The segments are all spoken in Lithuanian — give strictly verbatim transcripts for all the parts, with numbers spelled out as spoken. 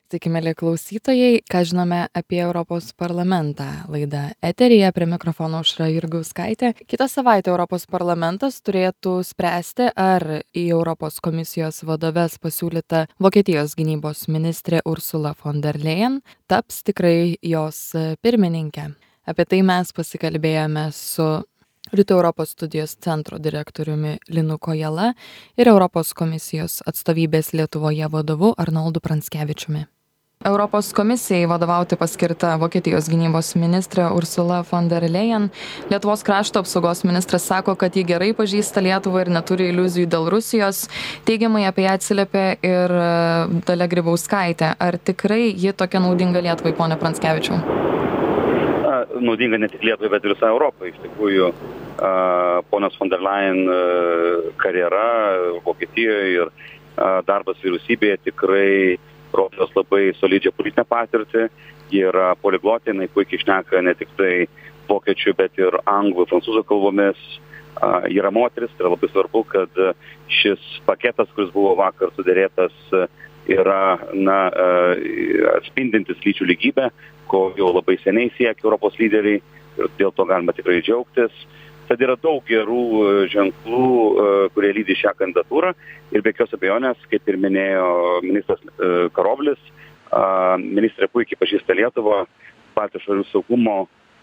Sveiki, mėly klausytojai, ką žinome apie Europos parlamentą. Laida eteryje prie mikrofono aušra Jurgauskaitė. Kitą savaitę Europos parlamentas turėtų spręsti, ar į Europos komisijos vadoves pasiūlyta Vokietijos gynybos ministrė Ursula von der Leyen taps tikrai jos pirmininkė. Apie tai mes pasikalbėjome su Rytų Europos studijos centro direktoriumi Linu Kojala ir Europos komisijos atstovybės Lietuvoje vadovu Arnoldu Pranckevičiumi. Europos komisijai vadovauti paskirta Vokietijos gynybos ministrė Ursula von der Leyen. Lietuvos krašto apsaugos ministras sako, kad ji gerai pažįsta Lietuvą ir neturi iliuzijų dėl Rusijos. Teigiamai apie ją atsiliepė ir Dalia Grybauskaitė. Ar tikrai ji tokia naudinga Lietuvai, pone Pranckevičiau? Naudinga ne tik Lietuvai, bet ir visai Europai. Iš tikrųjų, ponios von der Leyen karjera Vokietijoje ir darbas vyriausybėje tikrai rodos labai solidžią politinę patirtį. Ji yra poliglotė, jinai puikiai šneka ne tik tai vokiečių, bet ir anglų, prancūzų kalbomis. Ji yra moteris, tai yra labai svarbu, kad šis paketas, kuris buvo vakar sudėrėtas, yra na, atspindintis lyčių lygybę, ko jau labai seniai siekia Europos lyderiai ir dėl to galima tikrai džiaugtis. Tad yra daug gerų ženklų, kurie lydi šią kandidatūrą ir be jokios abejonės, kaip ir minėjo ministras Karoblis, ministrė puikiai pažįsta Lietuvą, Baltijos šalių saugumo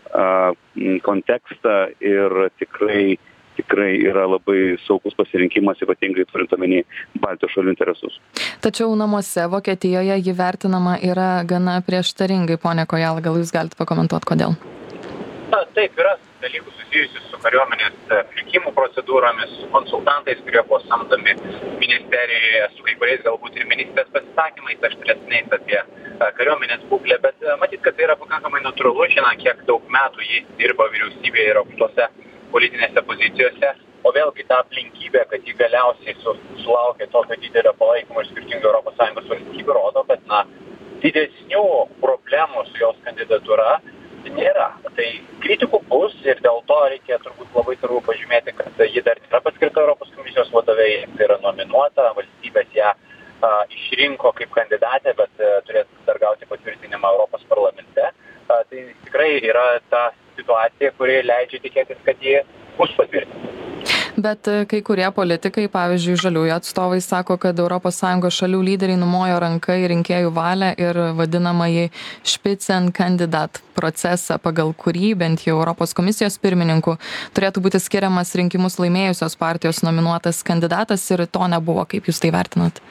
kontekstą ir tikrai, tikrai yra labai saugus pasirinkimas, ypatingai turint omeny Baltijos šalių interesus. Tačiau namuose Vokietijoje ji vertinama yra gana prieštaringai. Pone Kojala, gal jūs galite pakomentuoti, kodėl? Na, taip yra dalykų susijusių su kariuomenės pirkimų procedūromis, su konsultantais, kurie buvo samdomi ministerijoje, su kai kuriais galbūt ir ministrės pasisakymais aštresniais apie kariuomenės būklę, bet matyt, kad tai yra pakankamai natūralu, žinant, kiek daug metų jį dirba vyriausybėje ir aukštose politinėse pozicijose, o vėlgi ta aplinkybė, kad jį galiausiai su, sulaukė tokio didelio palaikymo iš skirtingų Europos Sąjungos valstybių, rodo, kad na, didesnių problemų su jos kandidatūra nėra. Tai kritikų bus ir dėl to reikia turbūt labai turbūt pažymėti, kad ji dar nėra paskirta Europos komisijos vadovei, tai yra nominuota, valstybės ją a, išrinko kaip kandidatę, bet a, turės dar gauti patvirtinimą Europos parlamente. A, tai tikrai yra ta situacija, kuri leidžia tikėtis, kad ji bus patvirtinta. Bet kai kurie politikai, pavyzdžiui, žaliųjų atstovai, sako, kad Europos Sąjungos šalių lyderiai numojo ranką į rinkėjų valią ir vadinamąjį Spitzenkandidat procesą, pagal kurį bent jau Europos komisijos pirmininku turėtų būti skiriamas rinkimus laimėjusios partijos nominuotas kandidatas ir to nebuvo. Kaip jūs tai vertinat?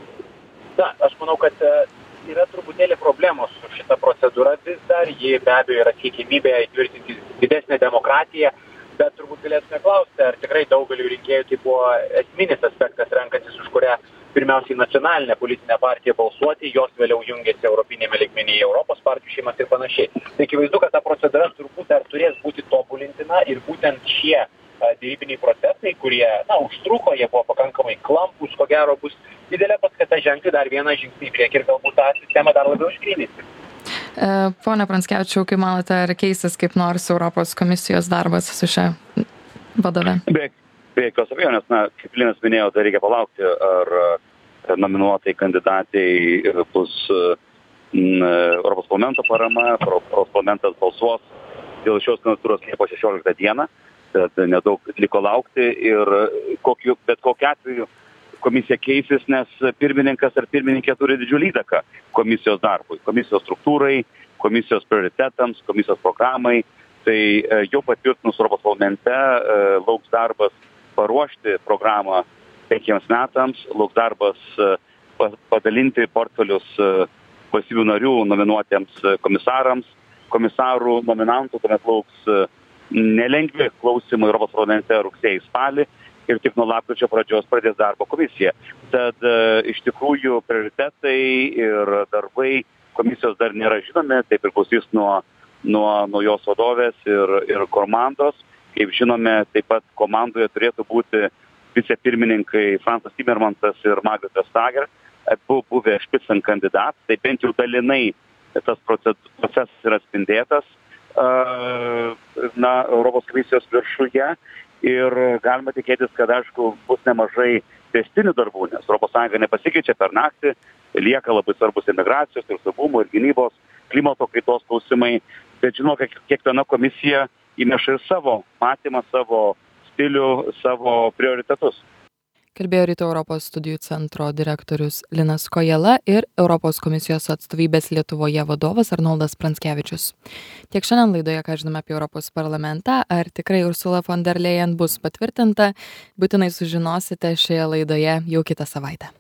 Na, aš manau, kad yra truputėlį problemos su šita procedūra vis dar. Ji be abejo yra siekimybė įtvirtinti didesnę demokratiją. Bet turbūt galėtume klausti, ar tikrai daugeliu rinkėjų tai buvo esminis aspektas, renkantis už kurią pirmiausiai nacionalinę politinę partiją balsuoti, jos vėliau jungiasi europinėme lygmenyje, Europos partijų šeimas ir panašiai. Tai akivaizdu, kad ta procedūra turbūt dar turės būti tobulintina ir būtent šie dėrybiniai procesai, kurie, na, užtruko, jie buvo pakankamai klampus, ko gero bus didelė paskata žengti dar vieną žingsnį į priekį ir galbūt tą sistemą dar labiau išgryninti. Pone Pranckevičiau, kaip manote, ar keisis kaip nors Europos komisijos darbas su šia vadove? Be, be jokios abejonės, na, kaip Linas minėjo, tai reikia palaukti, ar nominuotai kandidatai bus n, Europos parlamento parama, Europos parlamentas balsuos dėl šios kandidatūros Liepos šešioliktą dieną, tad nedaug liko laukti ir kokiu, bet kokiu atveju komisija keisis, nes pirmininkas ar pirmininkė turi didžiulį įtaką komisijos darbui, komisijos struktūrai, komisijos prioritetams, komisijos programai. Tai jau patvirtinus Europos parlamente lauks darbas paruošti programą penkiems metams, lauks darbas padalinti portfelius valstybių narių nominuotiems komisarams, komisarų nominantų, tuomet lauks nelengvi klausimai Europos parlamente rugsėjį spalį. Ir tik nuo lapkričio pradžios pradės darbo komisija. Tad e, iš tikrųjų prioritetai ir darbai komisijos dar nėra žinomi, tai priklausys nuo, nuo, nuo jos vadovės ir, ir komandos. Kaip žinome, taip pat komandoje turėtų būti vicepirmininkai Fransas Timmermansas ir Margaret Vestager, abu buvę Spitzenkandidat, tai bent jau dalinai tas procesas yra atspindėtas na, Europos komisijos viršuje. Ir galima tikėtis, kad, aišku, bus nemažai tęstinių darbų, nes Europos Sąjunga nepasikeičia per naktį, lieka labai svarbus ir migracijos, ir saugumo, ir gynybos, klimato kaitos klausimai, bet žinoma, kad kiekviena komisija įneša ir savo matymą, savo stilių, savo prioritetus. Kalbėjo Rytų Europos studijų centro direktorius Linas Kojala ir Europos komisijos atstovybės Lietuvoje vadovas Arnoldas Pranckevičius. Tiek šiandien laidoje, ką žinome apie Europos parlamentą, ar tikrai Ursula von der Leyen bus patvirtinta, būtinai sužinosite šioje laidoje jau kitą savaitę.